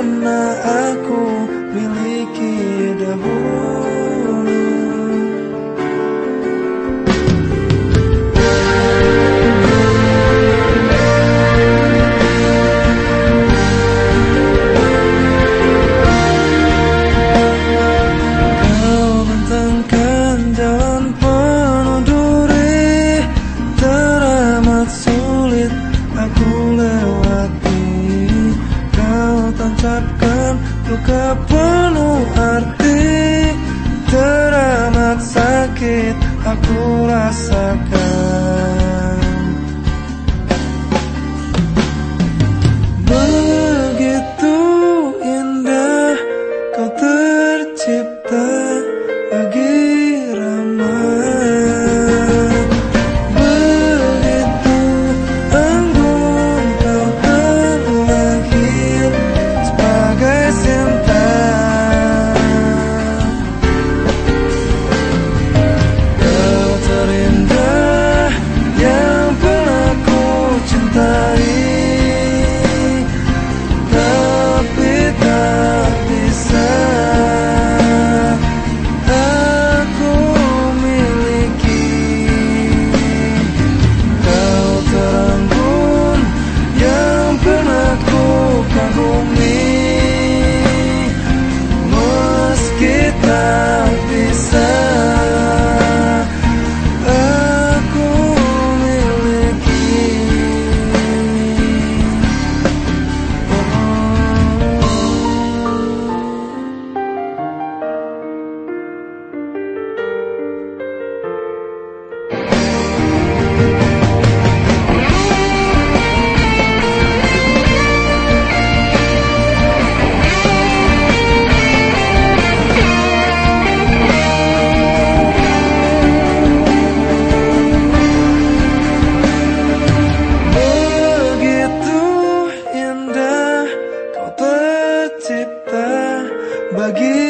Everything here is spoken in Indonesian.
pernah aku miliki dahulu. Kau bentangkan jalan penuh duri, teramat sulit aku lewati. Kau tancapkan luka penuh arti, teramat sakit aku rasakan. Begitu indah kau tercipta bagi Rama. Begitu anggun kau terlahir sebagai Sinta. Kau terindah yang pernah ku cintai, tapi tak bisa aku miliki. Kau teranggun yang pernah ku kagumi, meski tak bisa aku miliki. Begitu indah kau tercipta bagi